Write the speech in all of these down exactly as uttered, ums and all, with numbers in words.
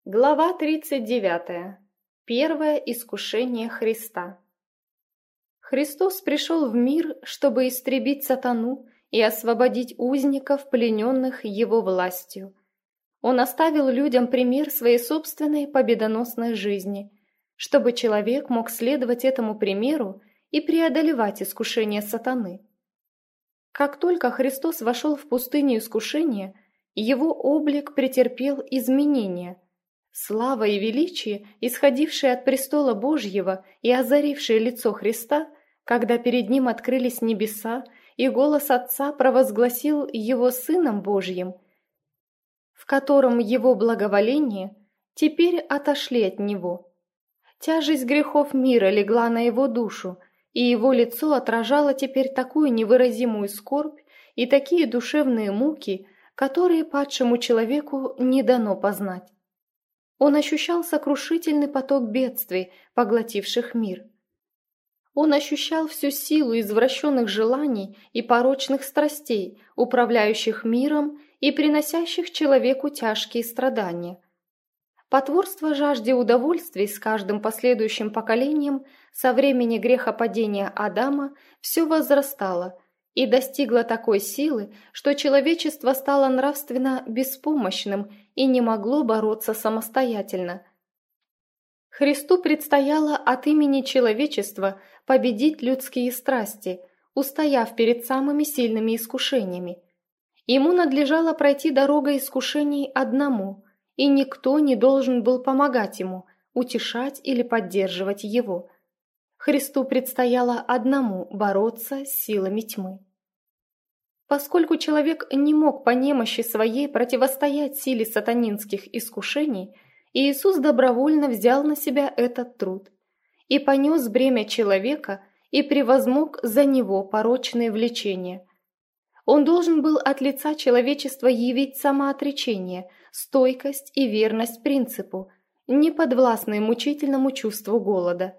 Глава тридцать девятая. Первое искушение Христа. Христос пришел в мир, чтобы истребить сатану и освободить узников, плененных его властью. Он оставил людям пример своей собственной победоносной жизни, чтобы человек мог следовать этому примеру и преодолевать искушения сатаны. Как только Христос вошел в пустыню искушения, его облик претерпел изменения. Слава и величие, исходившие от престола Божьего и озарившие лицо Христа, когда перед ним открылись небеса, и голос Отца провозгласил его Сыном Божьим, в котором его благоволение, теперь отошли от него. Тяжесть грехов мира легла на его душу, и его лицо отражало теперь такую невыразимую скорбь и такие душевные муки, которые падшему человеку не дано познать. Он ощущал сокрушительный поток бедствий, поглотивших мир. Он ощущал всю силу извращенных желаний и порочных страстей, управляющих миром и приносящих человеку тяжкие страдания. Потворство жажде удовольствий с каждым последующим поколением со времени грехопадения Адама все возрастало и достигло такой силы, что человечество стало нравственно беспомощным и не могло бороться самостоятельно. Христу предстояло от имени человечества победить людские страсти, устояв перед самыми сильными искушениями. Ему надлежало пройти дорогой искушений одному, и никто не должен был помогать ему, утешать или поддерживать его. Христу предстояло одному бороться с силами тьмы. Поскольку человек не мог по немощи своей противостоять силе сатанинских искушений, Иисус добровольно взял на себя этот труд и понес бремя человека и превозмог за него порочные влечения. Он должен был от лица человечества явить самоотречение, стойкость и верность принципу, не подвластной мучительному чувству голода.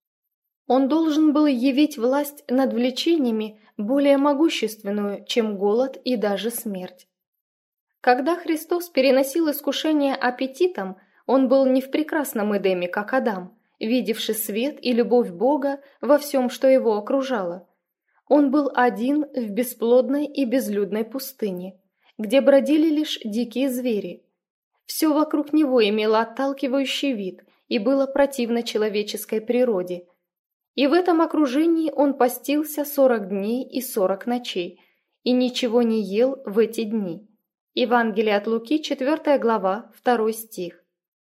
Он должен был явить власть над влечениями более могущественную, чем голод и даже смерть. Когда Христос переносил искушение аппетитом, он был не в прекрасном Эдеме, как Адам, видевший свет и любовь Бога во всем, что его окружало. Он был один в бесплодной и безлюдной пустыне, где бродили лишь дикие звери. Все вокруг него имело отталкивающий вид и было противно человеческой природе. И в этом окружении он постился сорок дней и сорок ночей, и ничего не ел в эти дни. Евангелие от Луки, четвёртая глава, второй стих.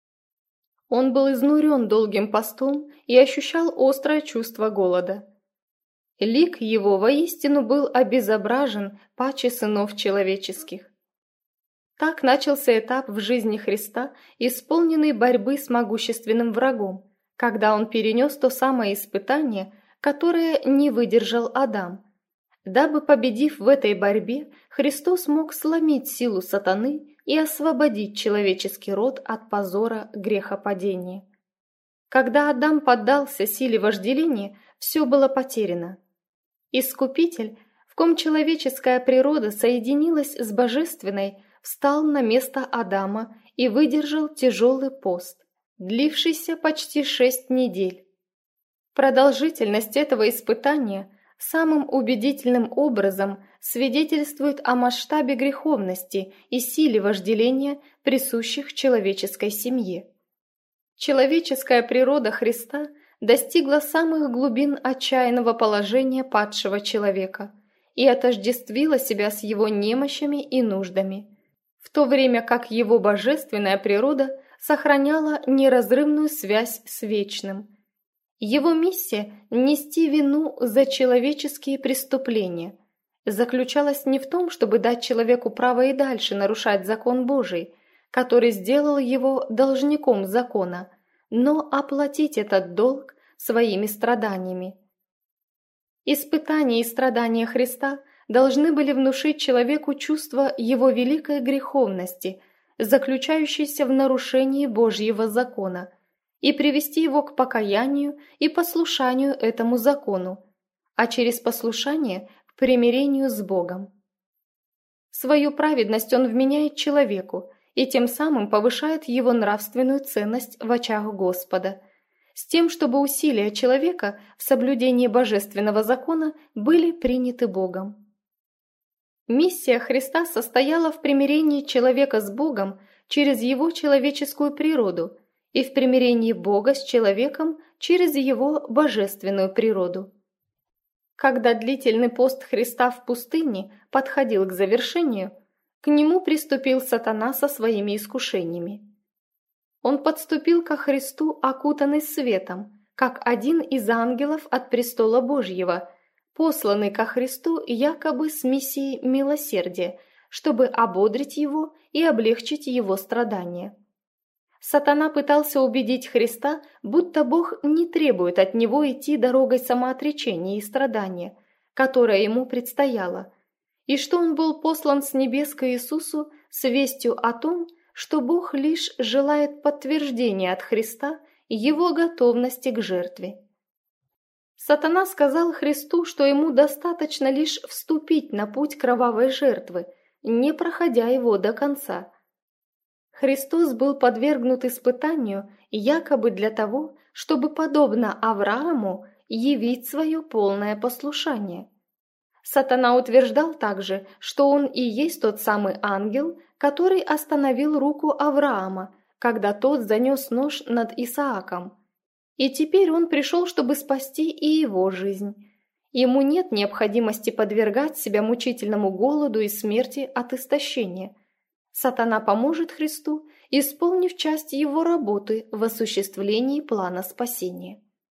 Он был изнурен долгим постом и ощущал острое чувство голода. Лик его воистину был обезображен паче сынов человеческих. Так начался этап в жизни Христа, исполненный борьбы с могущественным врагом, когда он перенес то самое испытание, которое не выдержал Адам. Дабы, победив в этой борьбе, Христос мог сломить силу сатаны и освободить человеческий род от позора грехопадения. Когда Адам поддался силе вожделения, все было потеряно. Искупитель, в ком человеческая природа соединилась с божественной, встал на место Адама и выдержал тяжелый пост, длившийся почти шесть недель. Продолжительность этого испытания самым убедительным образом свидетельствует о масштабе греховности и силе вожделения, присущих человеческой семье. Человеческая природа Христа достигла самых глубин отчаянного положения падшего человека и отождествила себя с его немощами и нуждами, в то время как его божественная природа сохраняла неразрывную связь с вечным. Его миссия – нести вину за человеческие преступления – заключалась не в том, чтобы дать человеку право и дальше нарушать закон Божий, который сделал его должником закона, но оплатить этот долг своими страданиями. Испытания и страдания Христа должны были внушить человеку чувство его великой греховности, заключающейся в нарушении Божьего закона, и привести его к покаянию и послушанию этому закону, а через послушание – к примирению с Богом. Свою праведность он вменяет человеку и тем самым повышает его нравственную ценность в очах Господа, с тем, чтобы усилия человека в соблюдении божественного закона были приняты Богом. Миссия Христа состояла в примирении человека с Богом через его человеческую природу и в примирении Бога с человеком через его божественную природу. Когда длительный пост Христа в пустыне подходил к завершению, к нему приступил сатана со своими искушениями. Он подступил ко Христу, окутанный светом, как один из ангелов от престола Божьего, посланный ко Христу якобы с миссией милосердия, чтобы ободрить его и облегчить его страдания. Сатана пытался убедить Христа, будто Бог не требует от него идти дорогой самоотречения и страдания, которая ему предстояла, и что он был послан с небес к Иисусу с вестью о том, что Бог лишь желает подтверждения от Христа его готовности к жертве. Сатана сказал Христу, что ему достаточно лишь вступить на путь кровавой жертвы, не проходя его до конца. Христос был подвергнут испытанию якобы для того, чтобы, подобно Аврааму, явить свое полное послушание. Сатана утверждал также, что он и есть тот самый ангел, который остановил руку Авраама, когда тот занес нож над Исааком. И теперь он пришел, чтобы спасти и его жизнь. Ему нет необходимости подвергать себя мучительному голоду и смерти от истощения. Сатана поможет Христу, исполнив часть его работы в осуществлении плана спасения.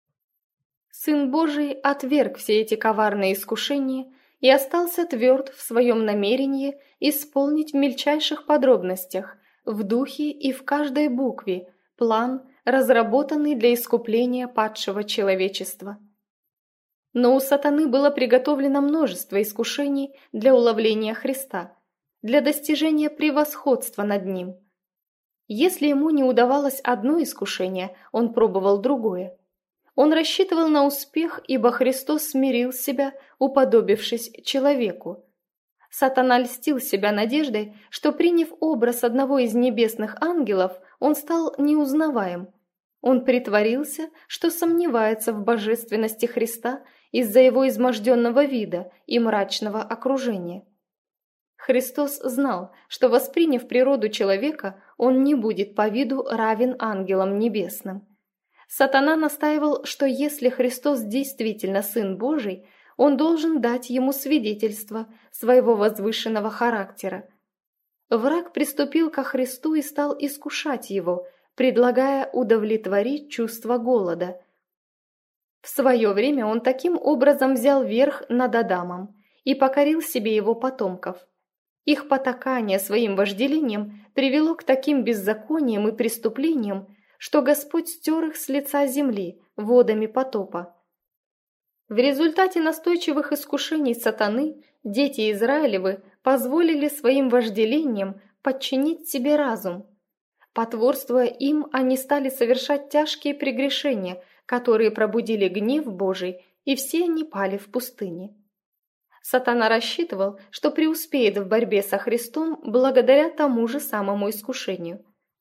Сын Божий отверг все эти коварные искушения и остался тверд в своем намерении исполнить в мельчайших подробностях, в духе и в каждой букве, план, разработанный для искупления падшего человечества. Но у сатаны было приготовлено множество искушений для уловления Христа, для достижения превосходства над ним. Если ему не удавалось одно искушение, он пробовал другое. Он рассчитывал на успех, ибо Христос смирил себя, уподобившись человеку. Сатана льстил себя надеждой, что, приняв образ одного из небесных ангелов, он стал неузнаваем. Он притворился, что сомневается в божественности Христа из-за его изможденного вида и мрачного окружения. Христос знал, что, восприняв природу человека, он не будет по виду равен ангелам небесным. Сатана настаивал, что если Христос действительно Сын Божий, он должен дать ему свидетельство своего возвышенного характера. Враг приступил ко Христу и стал искушать его, предлагая удовлетворить чувство голода. В свое время он таким образом взял верх над Адамом и покорил себе его потомков. Их потакание своим вожделением привело к таким беззакониям и преступлениям, что Господь стер их с лица земли водами потопа. В результате настойчивых искушений сатаны дети Израилевы позволили своим вожделениям подчинить себе разум. Потворствуя им, они стали совершать тяжкие прегрешения, которые пробудили гнев Божий, и все они пали в пустыне. Сатана рассчитывал, что преуспеет в борьбе со Христом благодаря тому же самому искушению.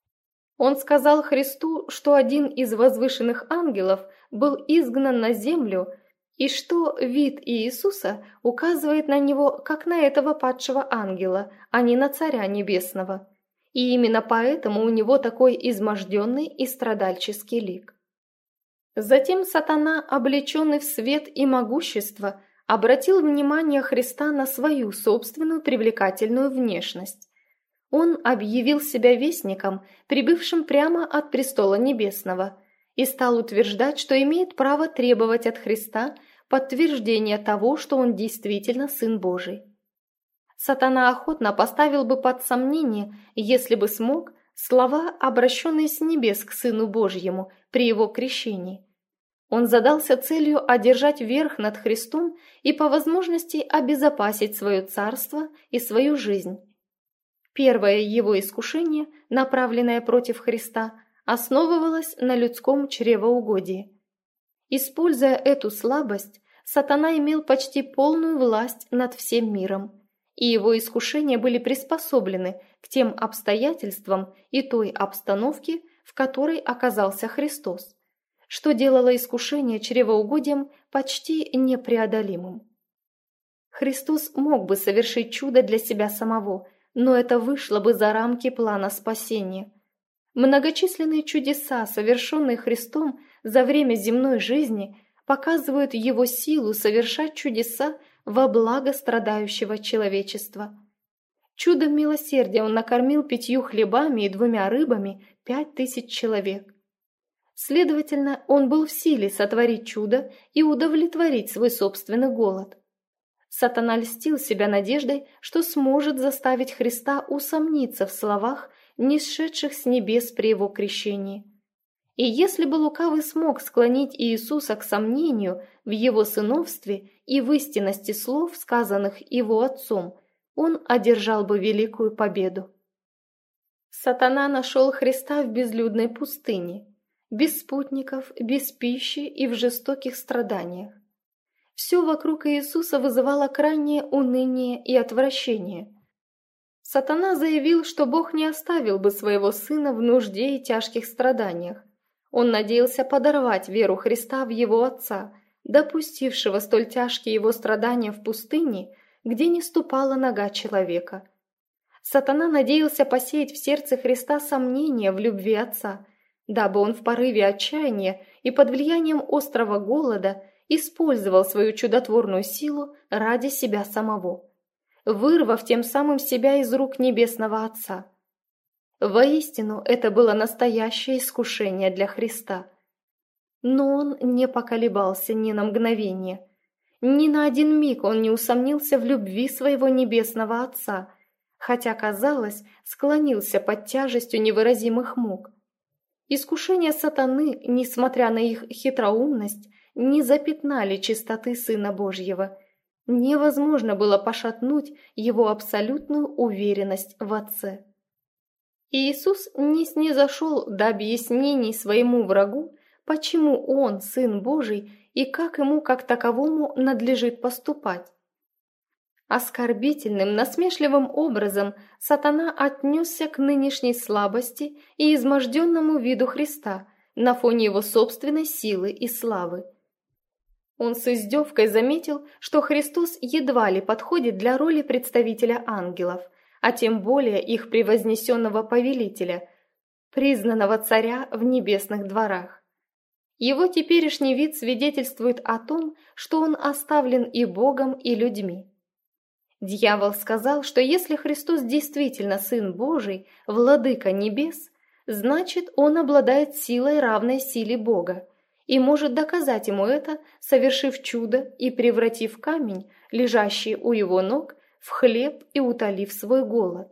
Он сказал Христу, что один из возвышенных ангелов был изгнан на землю, и что вид Иисуса указывает на него как на этого падшего ангела, а не на Царя Небесного. И именно поэтому у него такой изможденный и страдальческий лик. Затем сатана, облеченный в свет и могущество, обратил внимание Христа на свою собственную привлекательную внешность. Он объявил себя вестником, прибывшим прямо от престола небесного, и стал утверждать, что имеет право требовать от Христа подтверждения того, что он действительно Сын Божий. Сатана охотно поставил бы под сомнение, если бы смог, слова, обращенные с небес к Сыну Божьему при его крещении. Он задался целью одержать верх над Христом и по возможности обезопасить свое царство и свою жизнь. Первое его искушение, направленное против Христа, основывалось на людском чревоугодии. Используя эту слабость, сатана имел почти полную власть над всем миром, и его искушения были приспособлены к тем обстоятельствам и той обстановке, в которой оказался Христос, что делало искушение чревоугодием почти непреодолимым. Христос мог бы совершить чудо для себя самого, но это вышло бы за рамки плана спасения. Многочисленные чудеса, совершенные Христом за время земной жизни, показывают его силу совершать чудеса во благо страдающего человечества. Чудом милосердия он накормил пятью хлебами и двумя рыбами пять тысяч человек. Следовательно, он был в силе сотворить чудо и удовлетворить свой собственный голод. Сатана льстил себя надеждой, что сможет заставить Христа усомниться в словах, нисшедших с небес при его крещении. И если бы лукавый смог склонить Иисуса к сомнению в его сыновстве и в истинности слов, сказанных его отцом, он одержал бы великую победу. Сатана нашел Христа в безлюдной пустыне, без спутников, без пищи и в жестоких страданиях. Все вокруг Иисуса вызывало крайнее уныние и отвращение. Сатана заявил, что Бог не оставил бы своего сына в нужде и тяжких страданиях. Он надеялся подорвать веру Христа в его Отца, допустившего столь тяжкие его страдания в пустыне, где не ступала нога человека. Сатана надеялся посеять в сердце Христа сомнения в любви Отца, дабы он в порыве отчаяния и под влиянием острого голода использовал свою чудотворную силу ради себя самого, вырвав тем самым себя из рук Небесного Отца. Воистину, это было настоящее искушение для Христа. Но он не поколебался ни на мгновение. Ни на один миг он не усомнился в любви своего Небесного Отца, хотя, казалось, склонился под тяжестью невыразимых мук. Искушения сатаны, несмотря на их хитроумность, не запятнали чистоты Сына Божьего. Невозможно было пошатнуть его абсолютную уверенность в Отце. Иисус не снизошел до объяснений своему врагу, почему Он, Сын Божий, и как Ему как таковому надлежит поступать. Оскорбительным, насмешливым образом сатана отнесся к нынешней слабости и изможденному виду Христа на фоне его собственной силы и славы. Он с издевкой заметил, что Христос едва ли подходит для роли представителя ангелов, а тем более их превознесенного повелителя, признанного царя в небесных дворах. Его теперешний вид свидетельствует о том, что он оставлен и Богом, и людьми. Дьявол сказал, что если Христос действительно Сын Божий, Владыка небес, значит, он обладает силой, равной силе Бога, и может доказать ему это, совершив чудо и превратив камень, лежащий у его ног, в хлеб и утолив свой голод.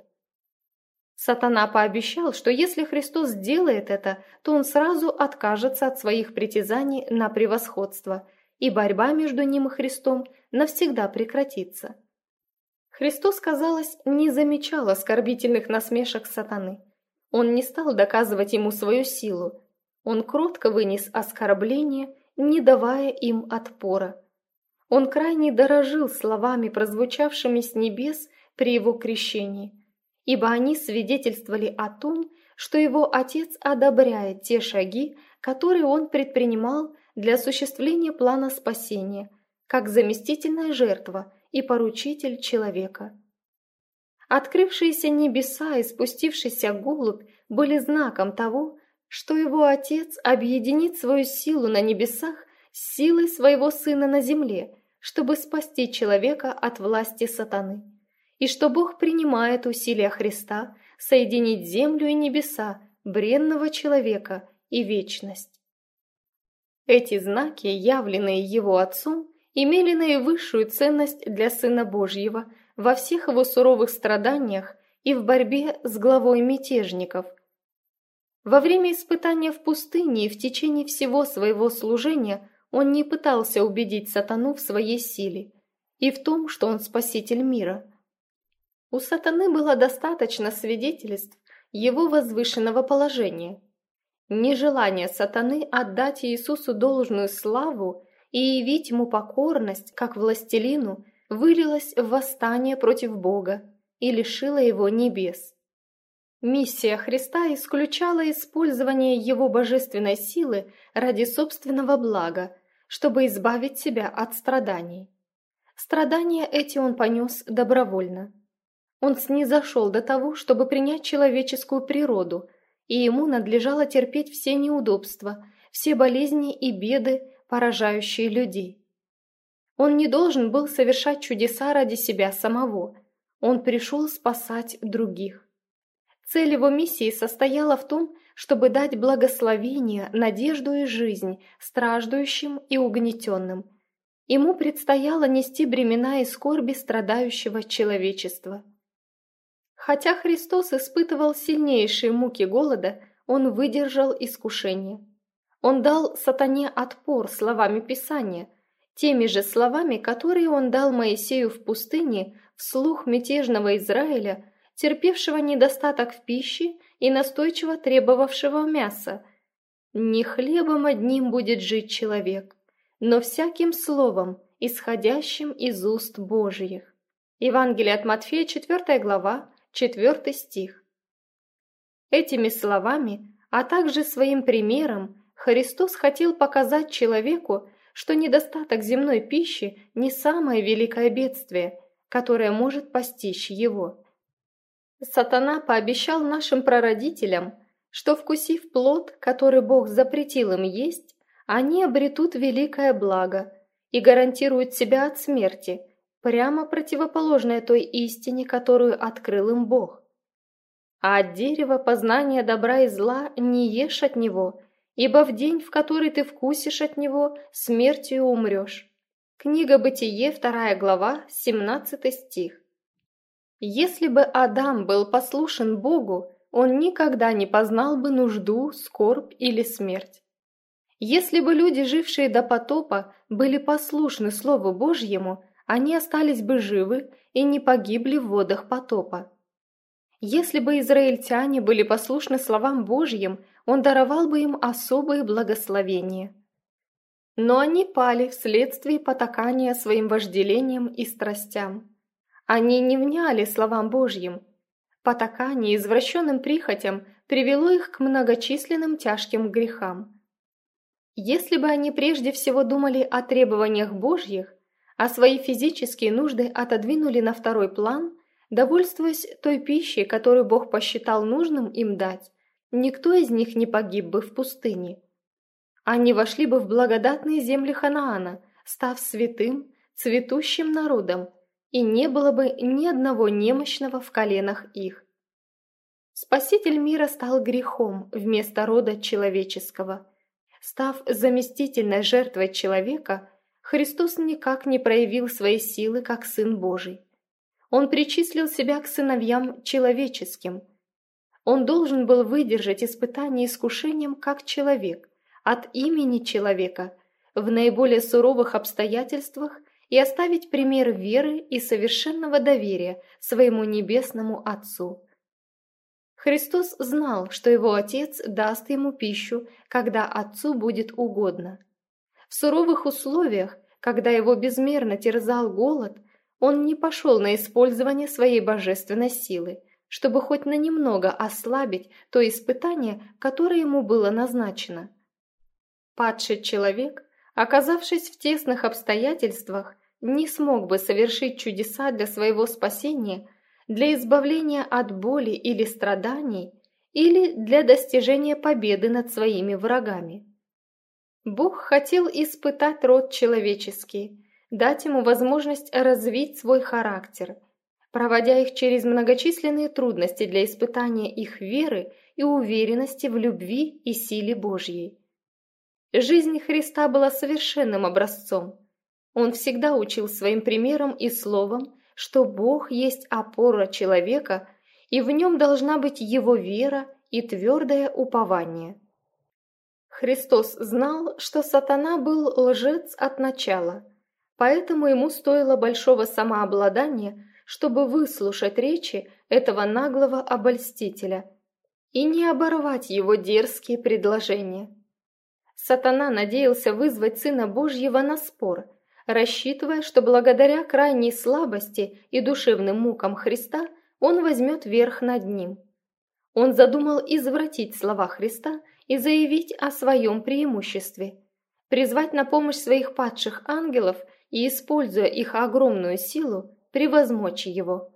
Сатана пообещал, что если Христос сделает это, то он сразу откажется от своих притязаний на превосходство, и борьба между ним и Христом навсегда прекратится. Христос, казалось, не замечал оскорбительных насмешек сатаны. Он не стал доказывать ему свою силу. Он кротко вынес оскорбления, не давая им отпора. Он крайне дорожил словами, прозвучавшими с небес при его крещении, ибо они свидетельствовали о том, что его Отец одобряет те шаги, которые он предпринимал для осуществления плана спасения, как заместительная жертва и поручитель человека. Открывшиеся небеса и спустившийся голубь были знаком того, что его Отец объединит свою силу на небесах с силой своего Сына на земле, чтобы спасти человека от власти сатаны, и что Бог принимает усилия Христа соединить землю и небеса, бренного человека и вечность. Эти знаки, явленные его Отцом, имели наивысшую ценность для Сына Божьего во всех его суровых страданиях и в борьбе с главой мятежников. Во время испытания в пустыне и в течение всего своего служения он не пытался убедить сатану в своей силе и в том, что он спаситель мира. У сатаны было достаточно свидетельств его возвышенного положения. Нежелание сатаны отдать Иисусу должную славу и явить ему покорность, как властелину, вылилась в восстание против Бога и лишила его небес. Миссия Христа исключала использование его божественной силы ради собственного блага, чтобы избавить себя от страданий. Страдания эти он понес добровольно. Он снизошел до того, чтобы принять человеческую природу, и ему надлежало терпеть все неудобства, все болезни и беды, поражающие людей. Он не должен был совершать чудеса ради себя самого, он пришел спасать других. Цель его миссии состояла в том, чтобы дать благословение, надежду и жизнь страждущим и угнетенным. Ему предстояло нести бремена и скорби страдающего человечества. Хотя Христос испытывал сильнейшие муки голода, он выдержал искушение. Он дал сатане отпор словами Писания, теми же словами, которые он дал Моисею в пустыне вслух мятежного Израиля, терпевшего недостаток в пище и настойчиво требовавшего мяса. «Не хлебом одним будет жить человек, но всяким словом, исходящим из уст Божьих». Евангелие от Матфея, четвёртая глава, четвёртый стих. Этими словами, а также своим примером, Христос хотел показать человеку, что недостаток земной пищи не самое великое бедствие, которое может постичь его. Сатана пообещал нашим прародителям, что, вкусив плод, который Бог запретил им есть, они обретут великое благо и гарантируют себя от смерти, прямо противоположное той истине, которую открыл им Бог. А от дерева познания добра и зла не ешь от него, ибо в день, в который ты вкусишь от него, смертью умрешь. Книга Бытие, вторая глава, семнадцатый стих. Если бы Адам был послушен Богу, он никогда не познал бы нужду, скорбь или смерть. Если бы люди, жившие до потопа, были послушны Слову Божьему, они остались бы живы и не погибли в водах потопа. Если бы израильтяне были послушны словам Божьим, он даровал бы им особые благословения. Но они пали вследствие потакания своим вожделениям и страстям. Они не вняли словам Божьим. Потакание извращенным прихотям привело их к многочисленным тяжким грехам. Если бы они прежде всего думали о требованиях Божьих, а свои физические нужды отодвинули на второй план, довольствуясь той пищей, которую Бог посчитал нужным им дать, никто из них не погиб бы в пустыне. Они вошли бы в благодатные земли Ханаана, став святым, цветущим народом, и не было бы ни одного немощного в коленах их. Спаситель мира стал грехом вместо рода человеческого. Став заместительной жертвой человека, Христос никак не проявил своей силы как Сын Божий. Он причислил себя к сыновьям человеческим. Он должен был выдержать испытание искушением как человек, от имени человека, в наиболее суровых обстоятельствах и оставить пример веры и совершенного доверия своему небесному Отцу. Христос знал, что его Отец даст ему пищу, когда Отцу будет угодно. В суровых условиях, когда его безмерно терзал голод, он не пошел на использование своей божественной силы, чтобы хоть на немного ослабить то испытание, которое ему было назначено. Падший человек, оказавшись в тесных обстоятельствах, не смог бы совершить чудеса для своего спасения, для избавления от боли или страданий, или для достижения победы над своими врагами. Бог хотел испытать род человеческий, дать ему возможность развить свой характер, проводя их через многочисленные трудности для испытания их веры и уверенности в любви и силе Божьей. Жизнь Христа была совершенным образцом. Он всегда учил своим примером и словом, что Бог есть опора человека, и в нем должна быть его вера и твердое упование. Христос знал, что сатана был лжец от начала, поэтому ему стоило большого самообладания, чтобы выслушать речи этого наглого обольстителя и не оборвать его дерзкие предложения. Сатана надеялся вызвать Сына Божьего на спор, рассчитывая, что благодаря крайней слабости и душевным мукам Христа он возьмет верх над ним. Он задумал извратить слова Христа и заявить о своем преимуществе, призвать на помощь своих падших ангелов и, используя их огромную силу, превозмочь его.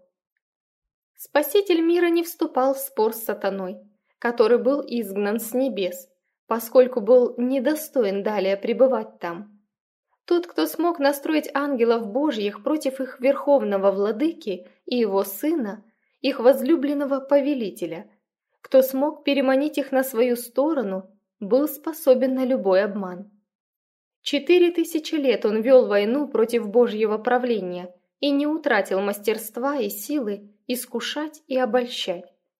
Спаситель мира не вступал в спор с сатаной, который был изгнан с небес, поскольку был недостоин далее пребывать там. Тот, кто смог настроить ангелов Божьих против их верховного владыки и его сына, их возлюбленного повелителя, кто смог переманить их на свою сторону, был способен на любой обман. Четыре тысячи лет он вел войну против Божьего правления и не утратил мастерства и силы искушать и обольщать.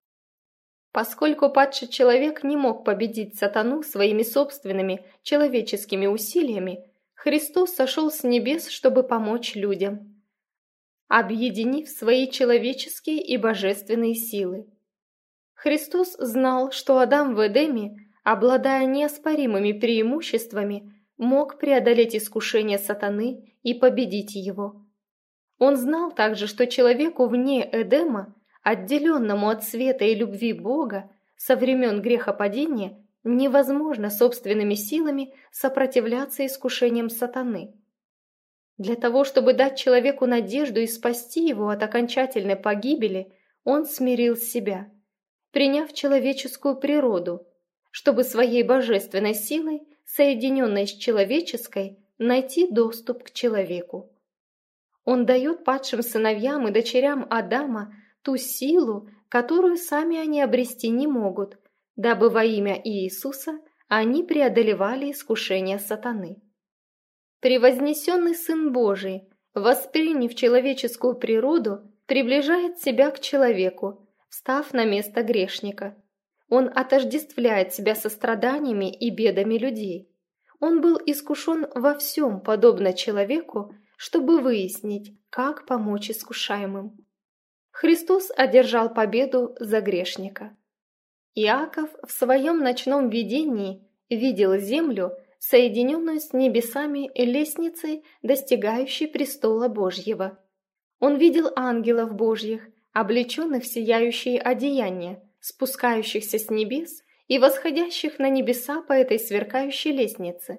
Поскольку падший человек не мог победить сатану своими собственными человеческими усилиями, Христос сошел с небес, чтобы помочь людям, объединив свои человеческие и божественные силы. Христос знал, что Адам в Эдеме, обладая неоспоримыми преимуществами, мог преодолеть искушение сатаны и победить его. Он знал также, что человеку вне Эдема, отделенному от света и любви Бога, со времен грехопадения, невозможно собственными силами сопротивляться искушениям сатаны. Для того, чтобы дать человеку надежду и спасти его от окончательной погибели, он смирил себя, приняв человеческую природу, чтобы своей божественной силой, соединенной с человеческой, найти доступ к человеку. Он дает падшим сыновьям и дочерям Адама ту силу, которую сами они обрести не могут, дабы во имя Иисуса они преодолевали искушения сатаны. Превознесенный Сын Божий, восприняв человеческую природу, приближает себя к человеку, встав на место грешника. Он отождествляет себя со страданиями и бедами людей. Он был искушен во всем, подобно человеку, чтобы выяснить, как помочь искушаемым. Христос одержал победу за грешника. Иаков в своем ночном видении видел землю, соединенную с небесами лестницей, достигающей престола Божьего. Он видел ангелов Божьих, облеченных в сияющие одеяния, спускающихся с небес и восходящих на небеса по этой сверкающей лестнице.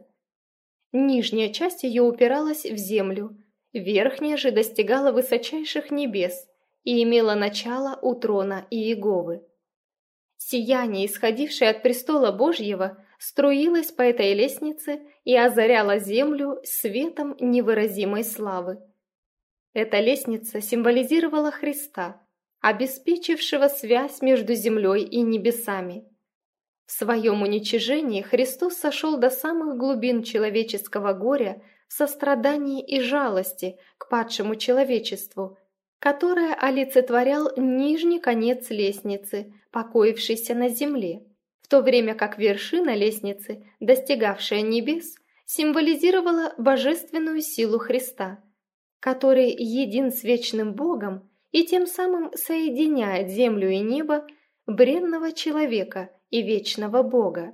Нижняя часть ее упиралась в землю, верхняя же достигала высочайших небес и имела начало у трона Иеговы. Сияние, исходившее от престола Божьего, струилось по этой лестнице и озаряло землю светом невыразимой славы. Эта лестница символизировала Христа, обеспечившего связь между землей и небесами. В своем уничижении Христос сошел до самых глубин человеческого горя в сострадании и жалости к падшему человечеству, которое олицетворял нижний конец лестницы, покоившийся на земле, в то время как вершина лестницы, достигавшая небес, символизировала божественную силу Христа, который един с вечным Богом и тем самым соединяет землю и небо, бренного человека и вечного Бога.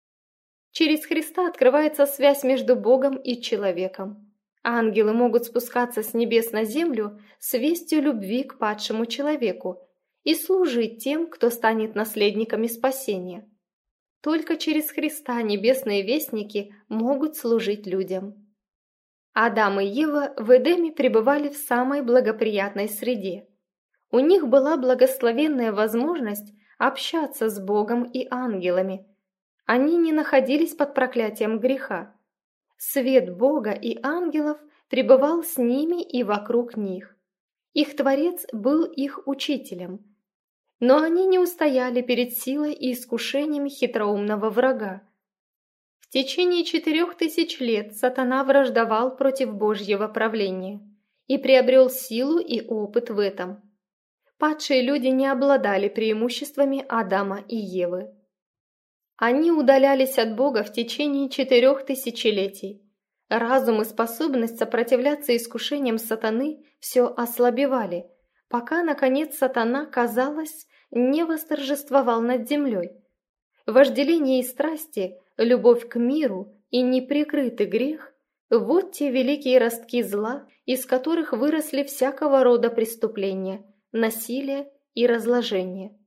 Через Христа открывается связь между Богом и человеком. Ангелы могут спускаться с небес на землю с вестью любви к падшему человеку и служить тем, кто станет наследниками спасения. Только через Христа небесные вестники могут служить людям. Адам и Ева в Эдеме пребывали в самой благоприятной среде. У них была благословенная возможность общаться с Богом и ангелами. Они не находились под проклятием греха. Свет Бога и ангелов пребывал с ними и вокруг них. Их Творец был их учителем. Но они не устояли перед силой и искушениями хитроумного врага. В течение четырех тысяч лет сатана враждовал против Божьего правления и приобрел силу и опыт в этом. Падшие люди не обладали преимуществами Адама и Евы. Они удалялись от Бога в течение четырех тысячелетий. Разум и способность сопротивляться искушениям сатаны все ослабевали, пока, наконец, сатана, казалось, не восторжествовал над землей. Вожделение и страсти, любовь к миру и неприкрытый грех Вот те великие ростки зла, из которых выросли всякого рода преступления, насилие и разложение.